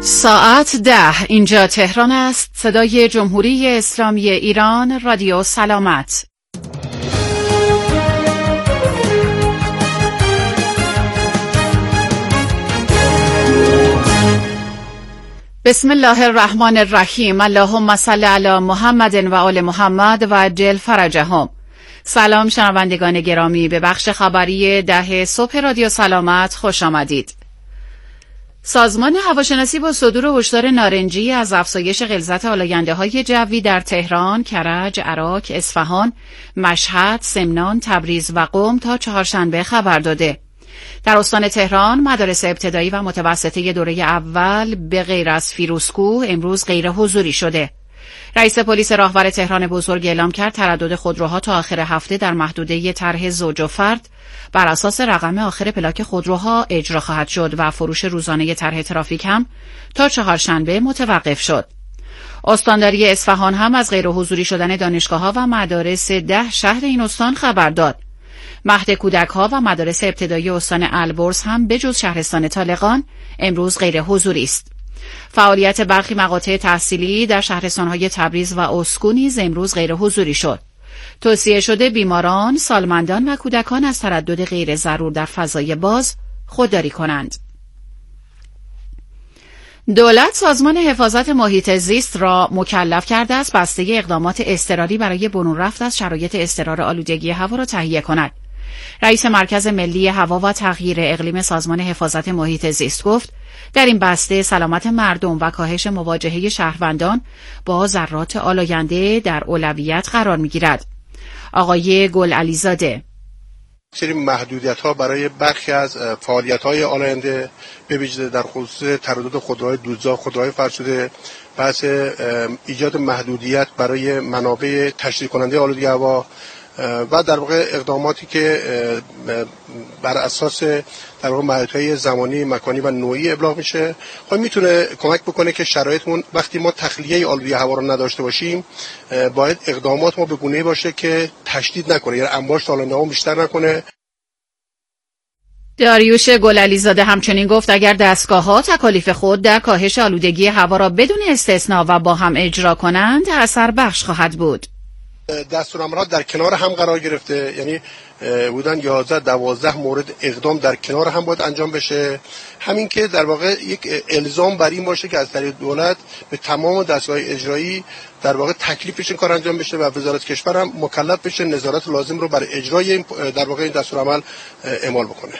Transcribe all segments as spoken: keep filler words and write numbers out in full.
ساعت ده، اینجا تهران است. صدای جمهوری اسلامی ایران، رادیو سلامت. بسم الله الرحمن الرحیم. اللهم صل علی محمد و آل محمد و عجل فرجهم. سلام شنوندگان گرامی، به بخش خبری ده صبح رادیو سلامت خوش آمدید. سازمان هواشناسی با صدور هشدار نارنجی از افزایش غلظت آلاینده‌های جوی در تهران، کرج، عراق، اصفهان، مشهد، سمنان، تبریز و قم تا چهارشنبه خبر داده. در استان تهران مدارس ابتدایی و متوسطه دوره اول به غیر از فیروزکوه امروز غیر حضوری شده. رئیس پلیس راهور تهران بزرگ اعلام کرد تردد خودروها تا آخر هفته در محدوده طرح زوج و فرد بر اساس رقم آخر پلاک خودروها اجرا خواهد شد و فروش روزانه طرح ترافیک هم تا چهارشنبه متوقف شد. استانداری اصفهان هم از غیر حضوری شدن دانشگاه‌ها و مدارس ده شهر این استان خبر داد. مهد کودک‌ها و مدارس ابتدایی استان البرز هم به جز شهرستان طالقان امروز غیر حضوری است. فعالیت برخی مقاطع تحصیلی در شهرستان‌های تبریز و اسکو نیز امروز غیر حضوری شد. توصیه شده بیماران، سالمندان و کودکان از تردد غیر ضرور در فضای باز خودداری کنند. دولت سازمان حفاظت محیط زیست را مکلف کرده است بسته اقدامات اضطراری برای برون رفت از شرایط اضطرار آلودگی هوا را تهیه کند. رئیس مرکز ملی هوا و تغییر اقلیم سازمان حفاظت محیط زیست گفت در این بسته سلامت مردم و کاهش مواجهه شهروندان با ذرات آلاینده در اولویت قرار می‌گیرد. آقای گل علیزاده: سری محدودیت‌ها برای برخی از فعالیت‌های آلاینده به ویژه در خصوص تردد خودروهای دودزا، خودروهای فرسوده، بحث ایجاد محدودیت برای منابع تشریح کننده آلودگی هوا و در واقع اقداماتی که بر اساس در واقع محدودیت‌های زمانی، مکانی و نوعی ابلاغ میشه، خب میتونه کمک بکنه که شرایطمون وقتی ما تخلیه آلودگی هوا رو نداشته باشیم، باید اقدامات ما به گونه‌ای باشه که تشدید نکنه، یعنی انباشت آلاینده بیشتر نکنه. داریوش گل علیزاده همچنین گفت اگر دستگاه‌ها تکالیف خود در کاهش آلودگی هوا را بدون استثناء و با هم اجرا کنند، اثر بخش خواهد بود. دستورالعمل‌ها در کنار هم قرار گرفته، یعنی بودن یازده دوازده مورد اقدام در کنار هم باید انجام بشه. همین که در واقع یک الزام بر این باشه که از طریق دولت به تمام دستگاه اجرایی در واقع تکلیفش این کار انجام بشه و وزارت کشور هم مکلف بشه نظارت لازم رو برای اجرای در واقع این دستورالعمل اعمال بکنه.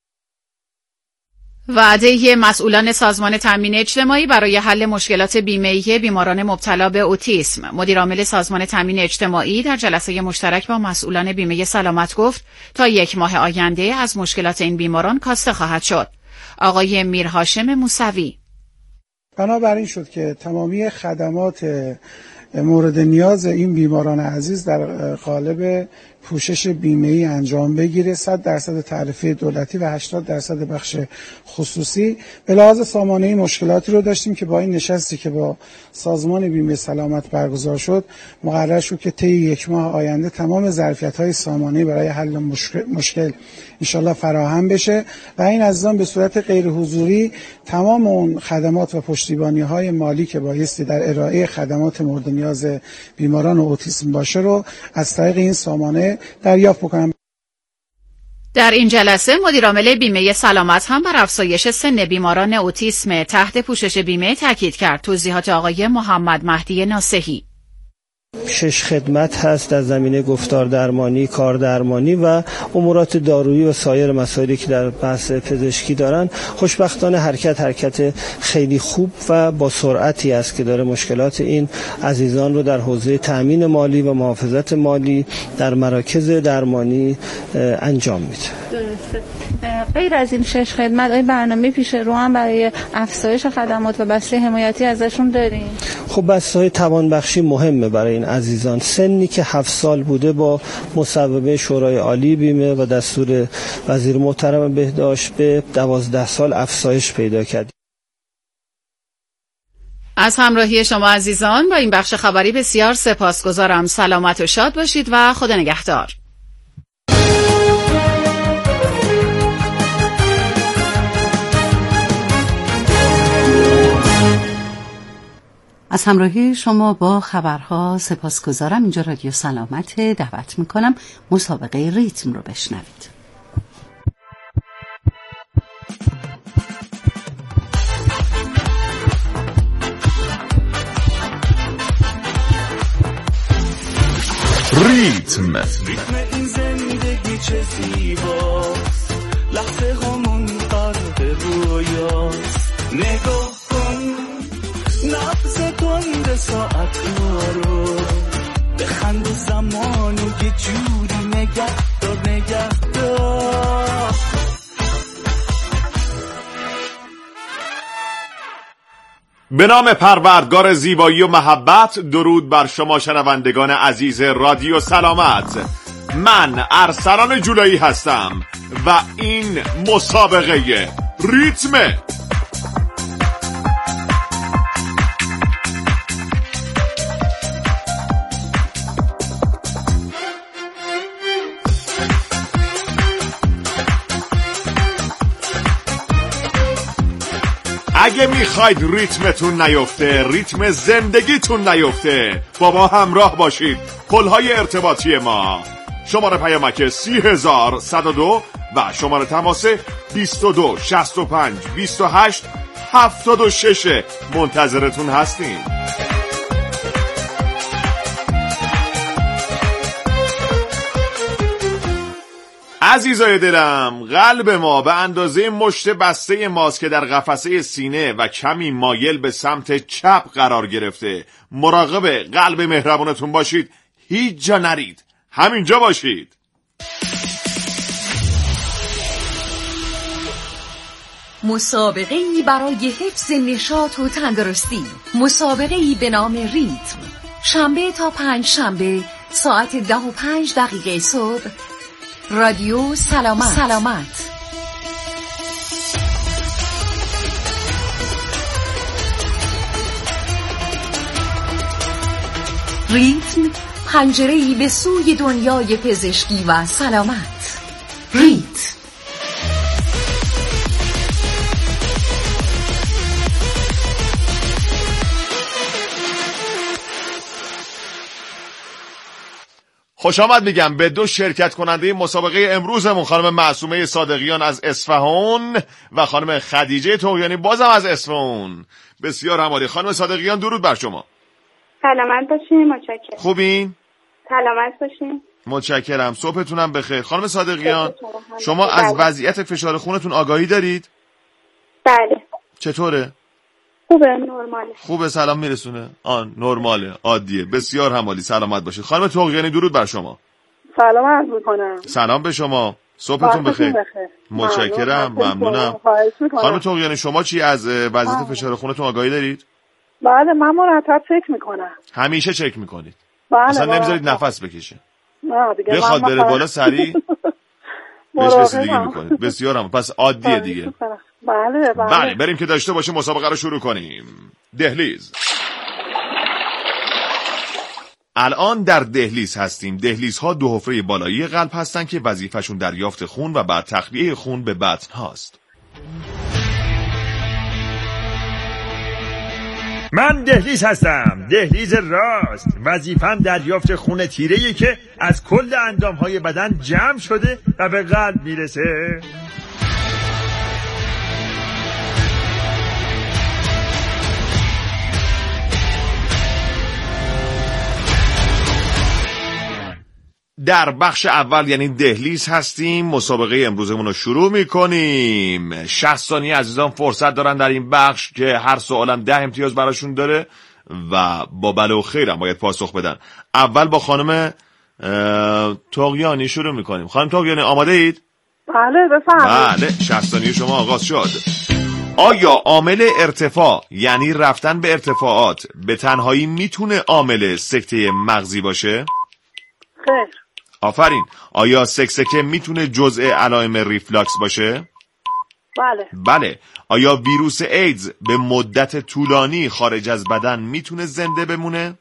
وعده مسئولان سازمان تامین اجتماعی برای حل مشکلات بیمه‌ای بیماران مبتلا به اوتیسم. مدیرعامل سازمان تامین اجتماعی در جلسه مشترک با مسئولان بیمه سلامت گفت تا یک ماه آینده از مشکلات این بیماران کاسته خواهد شد. آقای میرهاشم موسوی: بنابراین شد که تمامی خدمات مورد نیاز این بیماران عزیز در قالب پوشش بیمه‌ای انجام بگیره. صد درصد تعرفه دولتی و هشتاد درصد بخش خصوصی. به لحاظ سامانه‌ای مشکلاتی رو داشتیم که با این نشستی که با سازمان بیمه سلامت برگزار شد مقرر شد که طی یک ماه آینده تمام ظرفیت‌های سامانه‌ای برای حل مشکل, مشکل انشالله فراهم بشه و این عزیزان به صورت غیر حضوری تمام اون خدمات و پشتیبانی‌های مالی که بایستی در ارائه خدمات مورد نیاز بیماران اوتیسم باشه رو از طریق این سامانه دریافت بکنم. در این جلسه مدیرعامل بیمه سلامت هم بر افزایش سن بیماران اوتیسم تحت پوشش بیمه تاکید کرد. توضیحات آقای محمد مهدی ناصحی: شش خدمت هست در زمینه گفتار درمانی، کار درمانی و امورات دارویی و سایر مسائلی که در بحث پزشکی دارن. خوشبختانه حرکت حرکت خیلی خوب و با سرعتی است که داره مشکلات این عزیزان رو در حوزه تأمین مالی و محافظت مالی در مراکز درمانی انجام میده. درسته. غیر از این شش خدمت آیا برنامه پیش رو هم برای افزایش خدمات و بسته حمایتی ازشون دارین؟ خب بسته توانبخشی مهمه برای این عزیزان. سنی که هفت سال بوده با مصوبه شورای عالی بیمه و دستور وزیر محترم بهداشت به دوازده سال افزایش پیدا کرد. از همراهی شما عزیزان با این بخش خبری بسیار سپاسگزارم. سلامت و شاد باشید و خدا نگهدار. از همراهی شما با خبرها سپاسگزارم. اینجا رادیو سلامت، دعوت میکنم مسابقه ریتم رو بشنوید. ریتم ریتم این زندگی چه زیباست، لحظه همون قلب رویاست. نگاه کن نبض تند ساعت رو، بخند و زمانو یه جوری نگه دار نگه دار. به نام پروردگار زیبایی و محبت، درود بر شما شنوندگان عزیز رادیو سلامت. من ارسلان جولایی هستم و این مسابقه ریتمه. اگه میخواید ریتمتون نیفته، ریتم زندگیتون نیفته، با ما همراه باشید. پلهای ارتباطی ما: شماره پیامک سی هزار صد و دو و شماره تماس بیست و دو شصت و پنج بیست و هشت هفتاد و شش. منتظرتون هستیم. عزیزای دلم، قلب ما به اندازه مشت بسته ماست که در قفسه سینه و کمی مایل به سمت چپ قرار گرفته. مراقب قلب مهربونتون باشید، هیچ جا نرید، همینجا باشید. مسابقه‌ای برای حفظ نشاط و تندرستی، مسابقه‌ای به نام ریتم، شنبه تا پنج شنبه ساعت ده و پنج دقیقه صبح، رادیو سلامت. سلامت. ریتم، پنجره‌ای به سوی دنیای پزشکی و سلامت. ریتم. خوش آمد میگم به دو شرکت کننده مسابقه امروزمون، خانم معصومه صادقیان از اصفهان و خانم خدیجه طغیانی بازم از اصفهان. بسیار همالی. خانم صادقیان درود بر شما. سلامت باشین. متشکرم. خوبین؟ سلامت باشین. متشکرم. صبحتونم بخیر. خانم صادقیان، شما از وضعیت فشار خونتون آگاهی دارید؟ بله. چطوره؟ خوبه، نرماله. خوبه، سلام میرسونه؟ آن نرماله، عادیه. بسیار همالی، سلامت باشید. خانم طغیانی درود بر شما. سلام عرض می‌کنم. سلام به شما. صبحتون بخیر. متشکرم، ممنونم. خانم طغیانی، شما چی از وضعیت فشار خونتون آگاهی دارید؟ بله، من مرتب چک میکنم. همیشه چک میکنید؟ بله. اصلا نمیذارید نفس بکشه؟ نه دیگه. بخواد بره بالا سریع بهش رسیدگی میکنید. بسیارم، پس عادیه دیگه. بله بله. بله، بریم که داشته باشیم مسابقه رو شروع کنیم. دهلیز. الان در دهلیز هستیم. دهلیزها دو حفره بالایی قلب هستن که وظیفه‌شون دریافت خون و بعد تخلیه خون به بطن هاست. من دهلیز هستم، دهلیز راست. وظیفم دریافت خون تیره‌ای که از کل اندام‌های بدن جمع شده و به قلب میرسه. در بخش اول یعنی دهلیز هستیم. مسابقه امروزمون رو شروع میکنیم. شصت ثانیه عزیزان فرصت دارن در این بخش که هر سوالم ده امتیاز براشون داره و با بله و خیرم باید پاسخ بدن. اول با خانم طغیانی شروع میکنیم. خانم طغیانی آماده اید؟ بله بفرمایید. بله، شصت ثانیه شما آغاز شد. آیا عامل ارتفاع یعنی رفتن به ارتفاعات به تنهایی میتونه عامل سکته مغزی باشه؟ خیر. آفرین. آیا سکسکه میتونه جزء علائم ریفلاکس باشه؟ بله. بله. آیا ویروس ایدز به مدت طولانی خارج از بدن میتونه زنده بمونه؟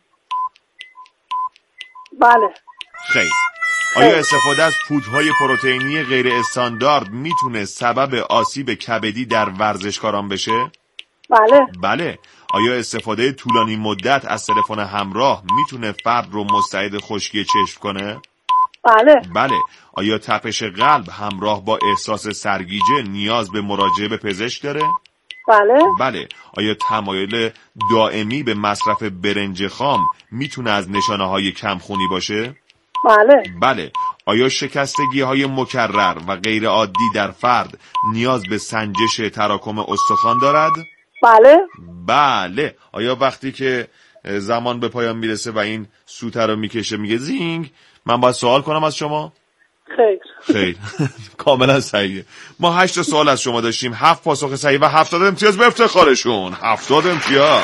بله. خیر. آیا استفاده از پودرهای پروتئینی غیر استاندارد میتونه سبب آسیب کبدی در ورزشکاران بشه؟ بله. بله. آیا استفاده طولانی مدت از تلفن همراه میتونه فرد رو مستعد خشکی چشم کنه؟ بله. بله. آیا تپش قلب همراه با احساس سرگیجه نیاز به مراجعه به پزشک داره؟ بله. بله. آیا تمایل دائمی به مصرف برنج خام میتونه از نشانه‌های کمخونی باشه؟ بله. بله. آیا شکستگی های مکرر و غیر عادی در فرد نیاز به سنجش تراکم استخوان دارد؟ بله. بله. آیا وقتی که زمان به پایان میرسه و این سوته رو میکشه میگه زینگ، من باید سوال کنم از شما؟ خیر. خیر. کاملا صحیحه. ما هشت سوال از شما داشتیم، هفت پاسخ صحیح و هفتاد امتیاز به افتخارشون. هفتاد امتیاز.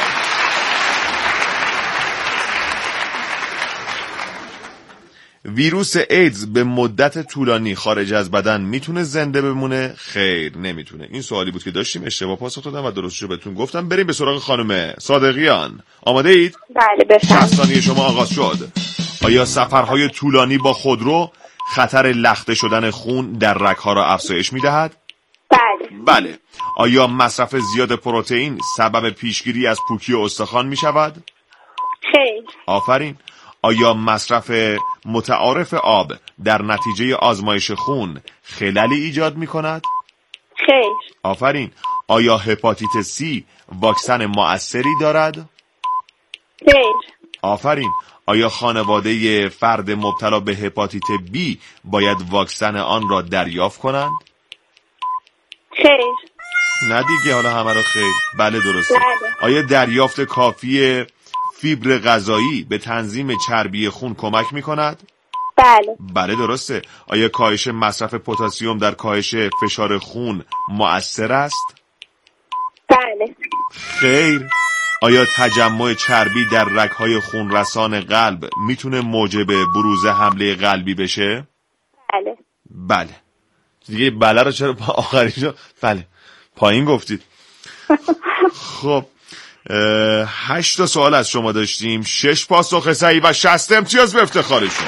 ویروس ایدز به مدت طولانی خارج از بدن میتونه زنده بمونه؟ خیر، نمیتونه. این سوالی بود که داشتیم، اشتباه پاسخ دادم و درستشو بهتون گفتم. بریم به سراغ خانم صادقیان. آماده اید؟ بله بفرمایید. شصت ثانیه شما آغاز شد. آیا سفرهای طولانی با خودرو خطر لخته شدن خون در رگ‌ها را افزایش میدهد؟ بله. بله. آیا مصرف زیاد پروتئین سبب پیشگیری از پوکی استخوان میشود؟ خیر. آفرین. آیا مصرف متعارف آب در نتیجه آزمایش خون خللی ایجاد می کند؟ خیر. آفرین. آیا هپاتیت سی واکسن مؤثری دارد؟ خیر. آفرین. آیا خانواده فرد مبتلا به هپاتیت بی باید واکسن آن را دریافت کنند؟ خیر. نه دیگه، حالا همه را خیر. بله درسته. بله. آیا دریافت کافی فیبر غذایی به تنظیم چربی خون کمک می کند؟ بله. بله درسته. آیا کاهش مصرف پتاسیم در کاهش فشار خون مؤثر است؟ بله. خیر. آیا تجمع چربی در رگ‌های خونرسان قلب میتونه موجب بروز حمله قلبی بشه؟ بله. بله. دیگه بله رو چرا با آخریشو؟ بله. پایین گفتید. خب هشت تا سوال از شما داشتیم، شش پاسخ صحیح و شصت امتیاز به افتخارشون.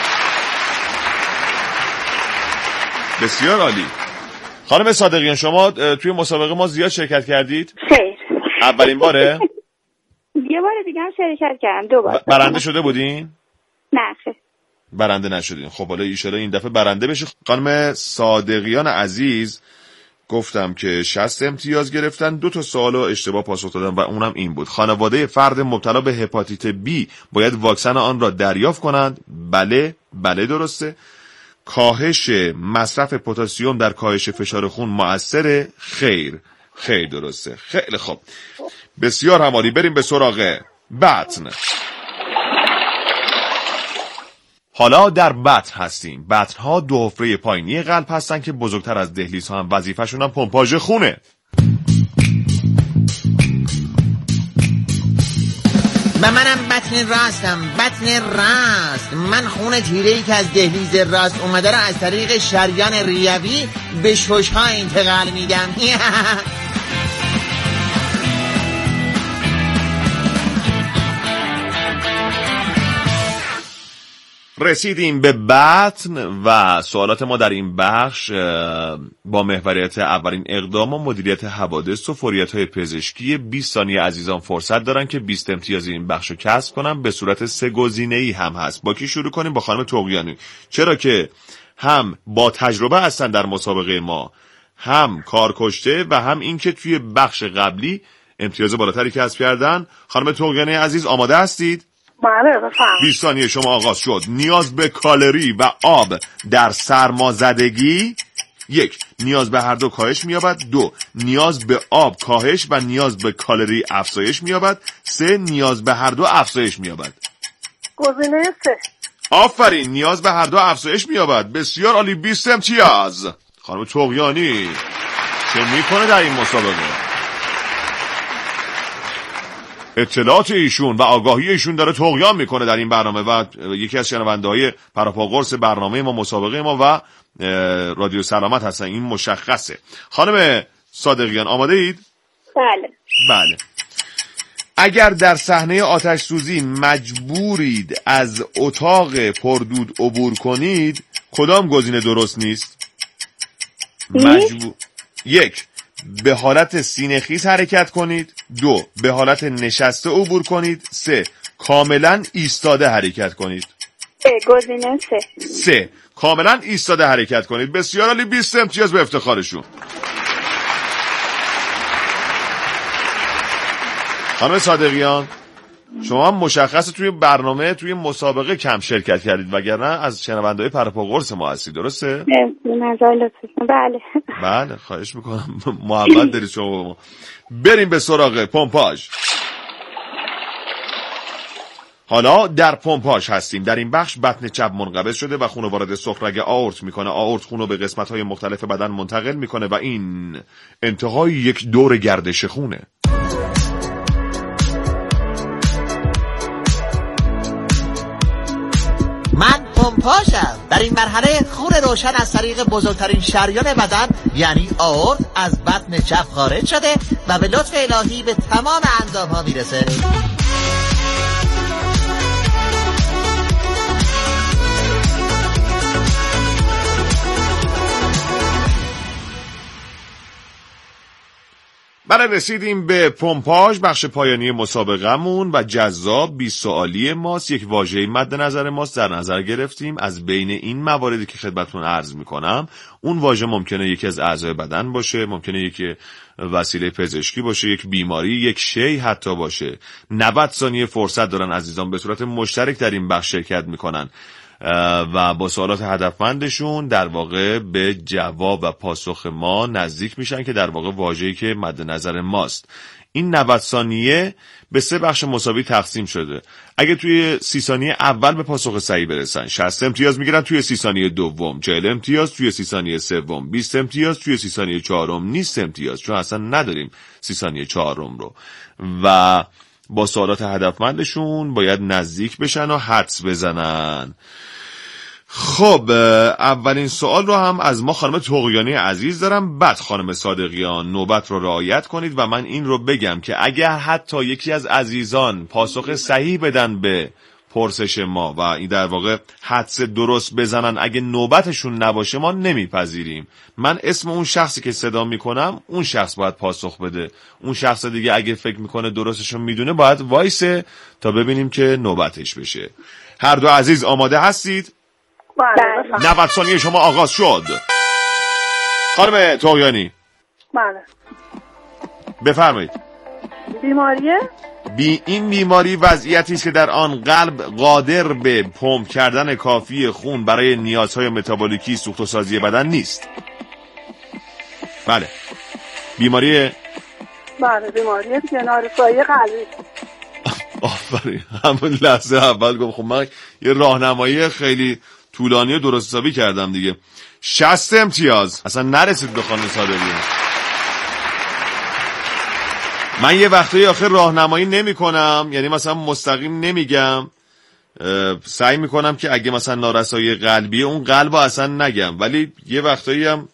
بسیار عالی. خانم صادقیان، شما توی مسابقه ما زیاد شرکت کردید؟ خیر. اولین باره؟ یه بار دیگه هم شرکت کردم، دو بار. برنده شده بودین؟ نه خیر. برنده نشدین. خب حالا ایشالا این دفعه برنده بشه. خانم صادقیان عزیز گفتم که شصت امتیاز گرفتن، دو تا سوالو اشتباه پاسخ دادن و اونم این بود: خانواده فرد مبتلا به هپاتیت بی باید واکسن آن را دریافت کنند؟ بله. بله درسته. کاهش مصرف پتاسیم در کاهش فشار خون مؤثره؟ خیر. خیر درسته. خیلی خوب. بسیار عالی. بریم به سراغ بطن. حالا در بطن هستیم. بطن‌ها دو حفره پایینی قلب هستن که بزرگتر از دهلیزها هم، وظیفه‌شون هم پمپاژ خونه. و منم بطن راستم، بطن راست. من خون تیره‌ای که از دهلیز راست اومده را از طریق شریان ریوی به شش‌ها انتقال میدم. رسیدیم به بطن و سوالات ما در این بخش با محوریت اولین اقدام و مدیریت حوادث و فوریت‌های پزشکی. بیست ثانیه عزیزان فرصت دارن که بیست امتیاز این بخش رو کسب کنن. به صورت سه گزینه‌ای هم هست. با کی شروع کنیم؟ با خانم طغیانی، چرا که هم با تجربه هستن در مسابقه ما، هم کارکشته و هم اینکه توی بخش قبلی امتیاز بالاتری کسب کردن. خانم طغیانی عزیز آماده هستید؟ بله بفرمایید. بیست ثانیه شما آغاز شد. نیاز به کالری و آب در سرمازدگی: یک، نیاز به هر دو کاهش می‌یابد. دو، نیاز به آب کاهش و نیاز به کالری افزایش می‌یابد. سه، نیاز به هر دو افزایش می‌یابد. گزینه سه. آفرین، نیاز به هر دو افزایش می‌یابد. بسیار عالی. بیست امتیاز. خانم طغیانی چه می‌کنه در این مسابقه؟ اطلاعات ایشون و آگاهی ایشون داره طغیان میکنه در این برنامه و یکی از شنونده‌های پراپاگورس برنامه ما، مسابقه ما و رادیو سلامت هستن. این مشخصه. خانم صادقیان آماده اید؟ بله. بله. اگر در صحنه آتش سوزی مجبورید از اتاق پردود عبور کنید، کدام گزینه درست نیست؟ مجبور یک، به حالت سینه‌خیز حرکت کنید. دو، به حالت نشسته عبور کنید. سه، کاملا ایستاده حرکت کنید. گزینه سه. سه، کاملا ایستاده حرکت کنید. بسیار عالی، بیست امتیاز به افتخارشون. خانم صادقیان، شما مشخصه توی برنامه توی مسابقه کم شرکت کردید، وگرنه از شنونده‌های پرپا قرص ما هستید، درسته؟ بله بله، خواهش میکنم. محبت دارید شما با ما. بریم به سراغ پمپاژ. حالا در پمپاژ هستیم. در این بخش بطن چپ منقبض شده و خون وارد سفرگ آورت میکنه. آورت خون رو به قسمت‌های مختلف بدن منتقل میکنه و این انتهای یک دور گردش خونه. من پمپاژم. در این مرحله خون روشن از طریق بزرگترین شریان بدن یعنی آورت از بطن چپ خارج شده و به لطف الهی به تمام اندام‌ها میرسه. بله، رسیدیم به پمپاژ، بخش پایانی مسابقه‌مون و جذاب بیست سوالی ماست. یک واژه مد نظر ماست در نظر گرفتیم. از بین این مواردی که خدمتتون عرض میکنم، اون واژه ممکنه یکی از اعضای بدن باشه، ممکنه یک وسیله پزشکی باشه، یک بیماری، یک شی حتی باشه. نود ثانیه فرصت دارن عزیزان به صورت مشترک در این بخش شرکت میکنن و با سوالات هدفمندشون در واقع به جواب و پاسخ ما نزدیک میشن که در واقع واژه‌ای که مد نظر ماست. این نود ثانیه به سه بخش مساوی تقسیم شده. اگه توی سی ثانیه اول به پاسخ صحیح برسن شصت امتیاز میگیرن، توی سی ثانیه دوم چهل امتیاز، توی سی ثانیه سوم بیست امتیاز، توی سی ثانیه چهارم نیست امتیاز، چون اصلا نداریم سی ثانیه چهارم رو. و با سوالات هدفمندشون باید نزدیک بشن و حدس بزنن. خب اولین سوال رو هم از ما خانم طغیانی عزیز دارم، بعد خانم صادقیان. نوبت رو رعایت کنید و من این رو بگم که اگر حتی یکی از عزیزان پاسخ صحیح بدن به پرسش ما و این در واقع حدس درست بزنن، اگه نوبتشون نباشه ما نمیپذیریم. من اسم اون شخصی که صدا میکنم اون شخص باید پاسخ بده. اون شخص دیگه اگه فکر میکنه درستشون میدونه باید وایسه تا ببینیم که نوبتش بشه. هر دو عزیز آماده هستید؟ بله. نود ثانیه شما آغاز شد. خانم طغیانی بله بفرمایید. بیماریه؟ بی این بیماری وضعیتی است که در آن قلب قادر به پمپ کردن کافی خون برای نیازهای متابولیکی سوخت و سازی بدن نیست. بله. بیماری بله بیماریه دیگه، نارسایی قلبی. آفرین، همون لحظه اول گفت. خب من یه راهنمایی خیلی طولانی و درست حسابی کردم دیگه. شصت امتیاز. اصلا نرسید به خانم صادقیان. من یه وقتایی آخر راهنمایی نمی کنم، یعنی مثلا مستقیم نمیگم، سعی میکنم که اگه مثلا نارسایی قلبیه اون قلب اصلا نگم، ولی یه وقتایی هم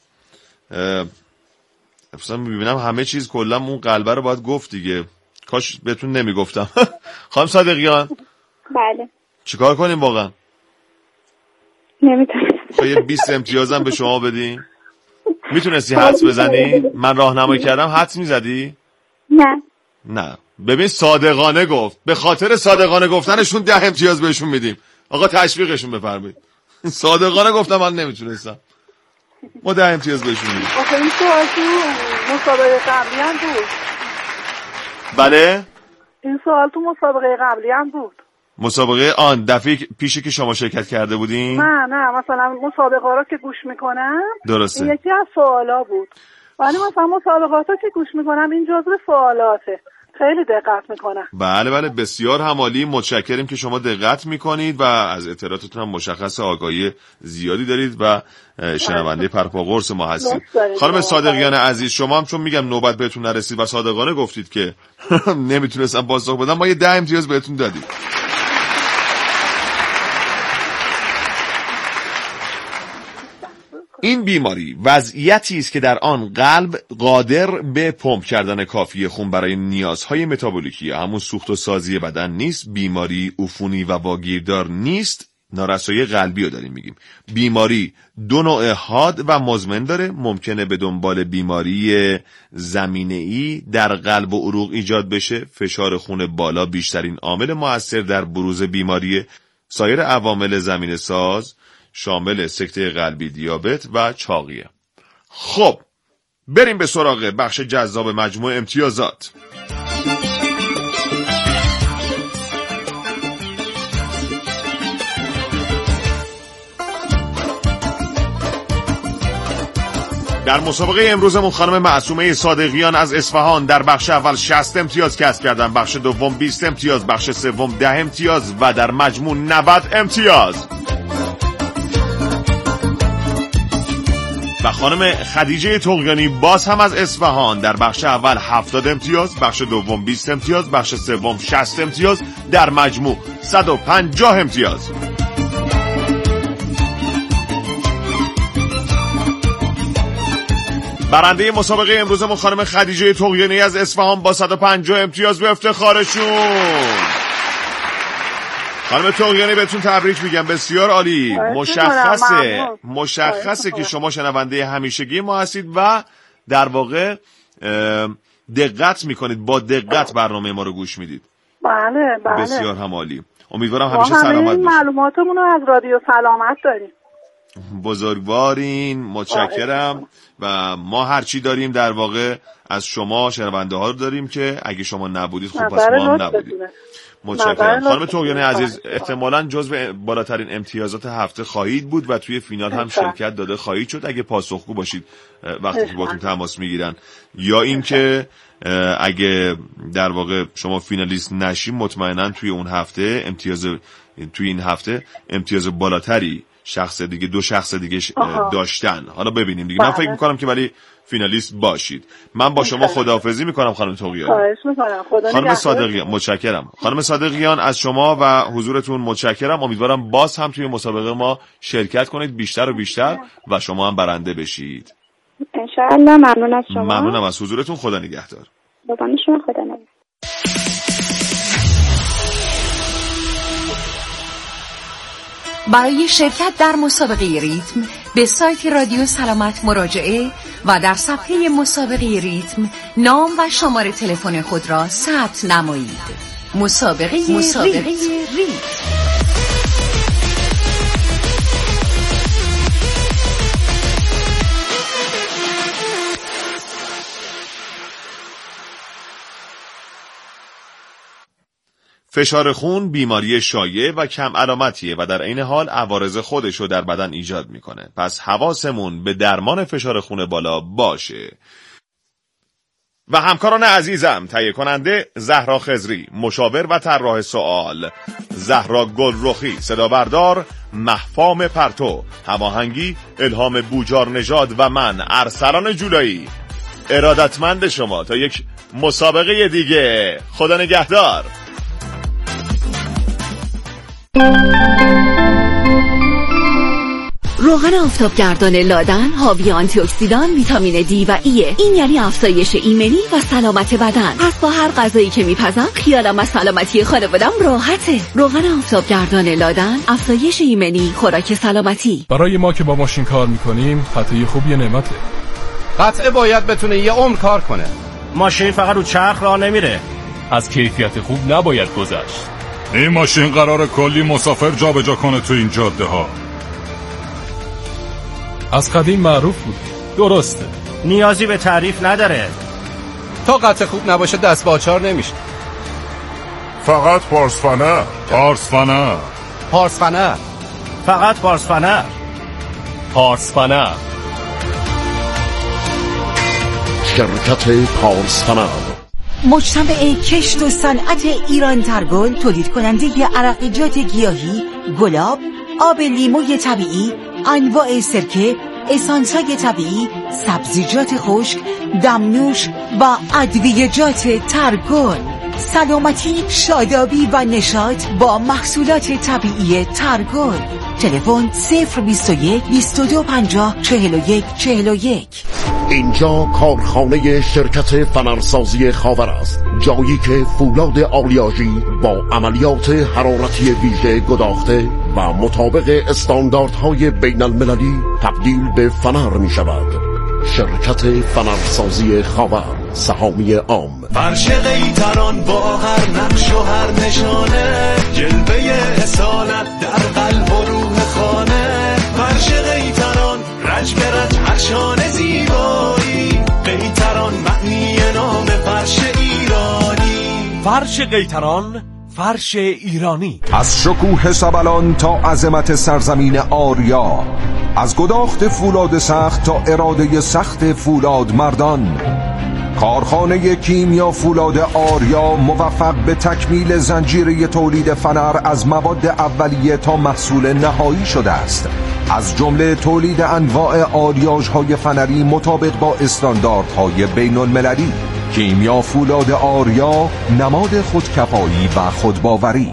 مثلا میبینم همه چیز کلا اون قلبه رو باید گفت دیگه. کاش بهتون نمیگفتم. خانم صادقیان بله چیکار کنیم واقعا؟ نمیتونم. خب یه بیست امتیازم به شما بدیم. میتونستی حدس بزنی؟ من راهنمایی کردم حدس میزدی؟ نه نه. ببین صادقانه گفت، به خاطر صادقانه گفتنشون ده امتیاز بهشون میدیم. آقا تشویقشون بفرمایید. صادقانه گفتم من نمیتونستم، ما ده امتیاز بهشون میدیم. آخه این سوال تو مسابقه قبلی هم بود. بله این سوال تو مسابقه قبلی هم بود. مسابقه آن دفعه پیشی که شما شرکت کرده بودین؟ نه نه مثلا مسابقه رو که گوش میکنم درسته، این یکی از سوالا بود. ولی مثلا مسابقات رو که گوش میکنم این جزو سوالاته، خیلی دقت میکنم. بله بله بسیار همالی، متشکریم که شما دقت میکنید و از اطلاعاتتون هم مشخص آگاهی زیادی دارید و شنونده پرپا قرص ما هستید. خانم صادقیان عزیز شما هم چون میگم نوبت بهتون نرسید و صادقانه گفتید که نمیتونستم پاسخ بدم، ما یه ده امتیاز بهتون دادیم. این بیماری وضعیتی است که در آن قلب قادر به پمپ کردن کافی خون برای نیازهای متابولیکی همون سوخت و سازی بدن نیست. بیماری عفونی و واگیردار نیست. نارسایی قلبی رو داریم میگیم. بیماری دو نوع حاد و مزمن داره. ممکنه به دنبال بیماری زمینه‌ای در قلب و عروق ایجاد بشه. فشار خون بالا بیشترین عامل مؤثر در بروز بیماری. سایر عوامل زمینه ساز شامل سکته قلبی، دیابت و چاقیه. خب بریم به سراغ بخش جذاب مجموع امتیازات. در مسابقه امروزمون خانم معصومه صادقیان از اصفهان در بخش اول شصت امتیاز کسب کردن، بخش دوم بیست امتیاز، بخش سوم ده امتیاز و در مجموع نود امتیاز. و خانم خدیجه طغیانی باز هم از اصفهان در بخش اول هفتاد امتیاز، بخش دوم بیست امتیاز، بخش سوم شصت امتیاز، در مجموع صد و پنجاه امتیاز. برنده مسابقه امروزمون خانم خدیجه طغیانی از اصفهان با صد و پنجاه امتیاز به افتخارشون. خانم طغیانی بهتون تبریک میگم، بسیار عالی. مشخصه مشخصه که شما شنونده همیشگی ما هستید و در واقع دقت میکنید، با دقت برنامه ما رو گوش میدید. بله بله بسیار هم عالی. امیدوارم همیشه سلامت باشید. معلوماتمون رو از رادیو سلامت داریم. بزرگوارین، متشکرم. و ما هرچی داریم در واقع از شما شنونده ها رو داریم که اگه شما نبودید خب پس ما هم نبودید. متشکرم. خانم طغیانی عزیز احتمالاً جزو بالاترین امتیازات هفته خواهید بود و توی فینال هم شرکت داده خواهید شد اگه پاسخگو باشید وقتی که باهاتون تماس میگیرن، یا اینکه اگه در واقع شما فینالیست نشیم مطمئناً توی اون هفته امتیاز توی این هفته امتیاز بالاتری شخص دیگه دو شخص دیگه داشتن. حالا ببینیم دیگه. من فکر میکنم که ولی فینالیست باشید. من با شما خداحافظی میکنم خانم طغیانی. خواهش میکنم. خدا خانم صادقیان متشکرم. خانم صادقیان از شما و حضورتون متشکرم. امیدوارم باز هم توی مسابقه ما شرکت کنید بیشتر و بیشتر و شما هم برنده بشید. ان شاء الله. ممنون از شما. ممنونم از حضورتون. خدا نگهدار. قربان شما. خدا نگهدار. برای شرکت در مسابقه ریتم به سایت رادیو سلامت مراجعه و در صفحه مسابقه ریتم نام و شماره تلفن خود را ثبت نمایید. مسابقه, مسابقه ریتم, ریتم. فشار خون بیماری شایع و کم علامتیه و در عین حال عوارض خودش رو در بدن ایجاد میکنه. پس حواسمون به درمان فشار خون بالا باشه. و همکاران عزیزم، تهیه کننده زهرا خضری، مشاور و طراح سوال زهرا گلرخی، صدا بردار مهفام پرتو، هماهنگی الهام بوجار نژاد و من ارسلان جولایی. ارادتمند شما تا یک مسابقه دیگه. خدا نگهدار. روغن آفتابگردان لادن حاوی آنتی اکسیدان، ویتامین دی و ایه. این یعنی افزایش ایمنی و سلامت بدن. پس با هر غذایی که میپزم خیالم از سلامتی خانوادم راحته. روغن آفتابگردان لادن، افزایش ایمنی، خوراک سلامتی. برای ما که با ماشین کار میکنیم قطعه خوب یه نعمته. قطعه باید بتونه یه عمر کار کنه. ماشین فقط رو چرخ راه نمیره. از کیفیت خوب نباید گذشت. این ماشین قراره کلی مسافر جابجا کنه تو این جاده ها. از قدیم معروف بود. درسته. نیازی به تعریف نداره. تا قطع خوب نباشه دست به آچار نمیشه. فقط پارسفنر. پارسفنر. پارسفنر. فقط پارسفنر. پارسفنر. شرکت پارسفنر. مجتمع کشت و صنعت ایران ترگل تولید کننده عرقیجات گیاهی، گلاب، آب لیموی طبیعی، انواع سرکه، اسانس‌های طبیعی، سبزیجات خشک، دمنوش و ادویه‌جات ترگل. سلامتی، شادابی و نشاط با محصولات طبیعی ترگل. تلفن صفر بیست و یک بیست و دو پنجاه چهل و یک چهل و یک. اینجا کارخانه شرکت فنرسازی خاور است، جایی که فولاد آلیاژی با عملیات حرارتی ویژه گداخته و مطابق استانداردهای بین المللی تبدیل به فنر می شود. شرکت فنرسازی خاور، سهامی عام. فرش قیطران با هر نقش و هر نشانه، جلوه اصالت در قلب و روح خانه. فرش قیطران رنج به رنج هر شانه زیبایی، قیطران معنی نام فرش ایرانی. فرش قیطران، فرش ایرانی. از شکوه سبلان تا عظمت سرزمین آریا، از گداخت فولاد سخت تا اراده سخت فولاد مردان، کارخانه کیمیا فولاد آریا موفق به تکمیل زنجیره تولید فنر از مواد اولیه تا محصول نهایی شده است، از جمله تولید انواع آلیاژهای فنری مطابق با استانداردهای بین المللی. کیمیا فولاد آریا، نماد خودکفایی و خودباوری.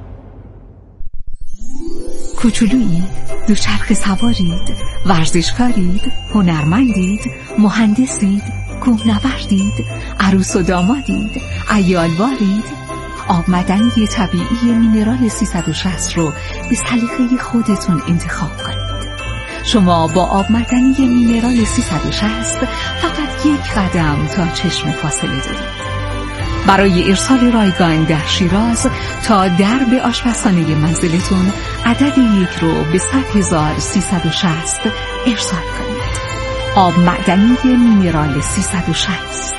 کوچولویید، دوچرخه سوارید، ورزشکارید، هنرمندید، مهندسید، کوهنوردید، عروس و دامادید، عیالوارید. آب معدنی طبیعی مینرال سیصد و شصت رو به سلیقه خودتون انتخاب کنید. شما با آب معدنی مینرال سیصد و شصت فقط یک قدم تا چشم فاصله دارید. برای ارسال رایگان در شیراز تا درب آشپزخانه منزلتون عدد یک رو به صد هزار سیصد و شصت ارسال کنید. آب معدنی مینرال سیصد و شصت.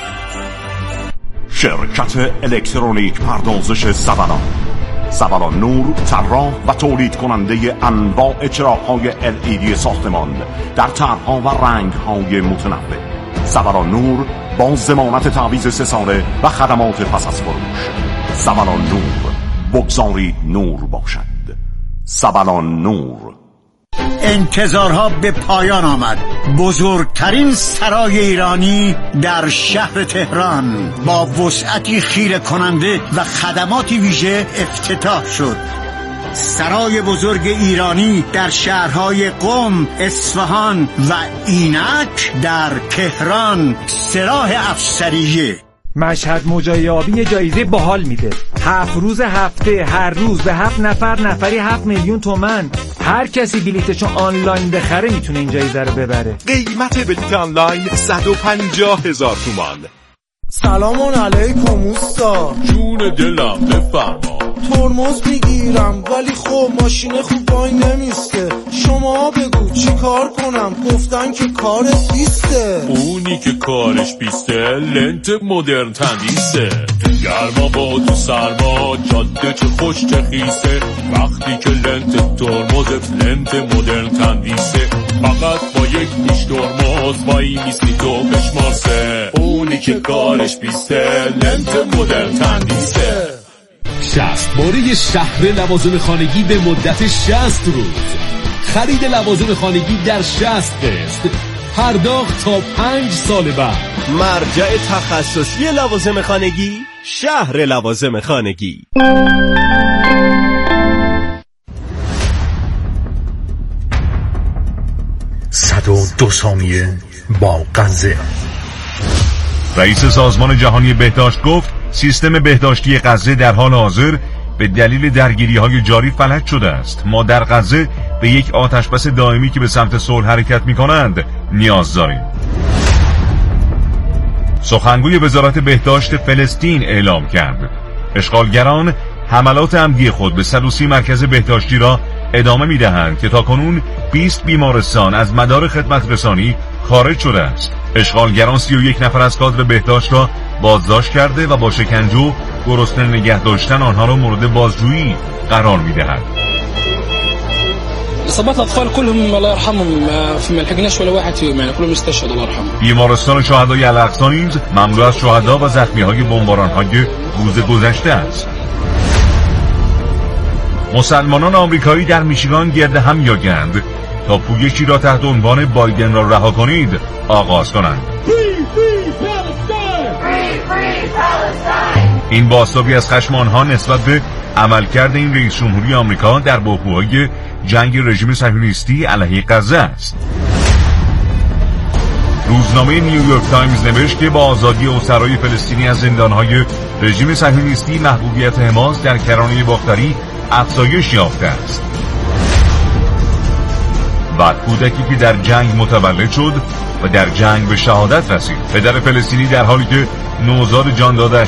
شرکت الکترونیک پردازش سبلان. سبلان نور، طراح و تولید کننده انواع چراغ‌های ال ای دی ساختمان در طرح‌ها و رنگ‌های متنوع. سبلان نور با ضمانت تعویض سه ساله و خدمات پس از فروش. سبلان نور، بگذارید نور باشد. سبلان نور. انتظارها به پایان آمد. بزرگترین سرای ایرانی در شهر تهران با وسعتی خیره کننده و خدماتی ویژه افتتاح شد. سرای بزرگ ایرانی در شهرهای قم، اصفهان و اینک در تهران، سراح افسریه. مشهد موجای آبی جایزه باحال میده. هفت روز هفته، هر روز به هفت نفر نفری هفت میلیون تومن. هر کسی بلیتشو آنلاین بخره میتونه این جایزه رو ببره. قیمت بلیت آنلاین صد و پنجاه هزار تومان. سلام علیکم اوستا. جون دلم بفرما. ترمز میگیرم ولی خب ماشین خوب وای نمیسته. شما بگو چی کار کنم؟ گفتن که کارت بیسته. اونی که کارش بیسته لنت مدرن تندیسه. گرما با تو سرما جاده چه خوش چه خیسه. وقتی که لنت ترمزت لنت مدرن تندیسه. فقط با یک پیش ترمز وای میستی تو بشمارسه. اونی که کارش بیسته لنت مدرن تندیسه. شصت باره شهر لوازم خانگی به مدت شصت روز. خرید لوازم خانگی در شصت قسط، پرداخت تا پنج سال بعد. مرجع تخصصی لوازم خانگی، شهر لوازم خانگی. صد و دو ثانیه با غزه. رئیس سازمان جهانی بهداشت گفت سیستم بهداشتی غزه در حال حاضر به دلیل درگیری‌های جاری فلج شده است. ما در غزه به یک آتشبس دائمی که به سمت صلح حرکت می‌کنند نیاز داریم. سخنگوی وزارت بهداشت فلسطین اعلام کرد اشغالگران حملات عمدی خود به صد و سی مرکز بهداشتی را ادامه می‌دهند که تاکنون بیست بیمارستان از مدار خدمت رسانی خارج شده است. اشغالگران سی و یک نفر از کادر بهداشت را بازداشت کرده و با شکنجه و گرسنه نگه داشتن آنها را مورد بازجویی قرار می‌دهند. اصابات الاطفال كلهم الله يرحمهم ما لحقناش ولا واحد فيهم يعني كلهم استشهدوا الله يرحمهم. بیمارستان شهدای الاقصی نیز مملو از شهدا و زخمی‌های بمباران‌های روز گذشته است. مسلمانان آمریکایی در میشیگان گرد هم می‌آیند تا پویشی را تحت عنوان بایدن را رها کنید آغاز کنند. این بازتابی از خشم آنها نسبت به عملکرد این رئیس جمهوری آمریکا در بحبوحهای جنگ رژیم صهیونیستی علیه غزه است. روزنامه نیویورک تایمز نوشت که با آزادی اسرای فلسطینی از زندانهای رژیم صهیونیستی محبوبیت حماس در کرانه باختری افزایش یافته است. و کودکی که در جنگ متولد شد و در جنگ به شهادت رسید. پدر فلسطینی در حالی که نوزاد جان دادش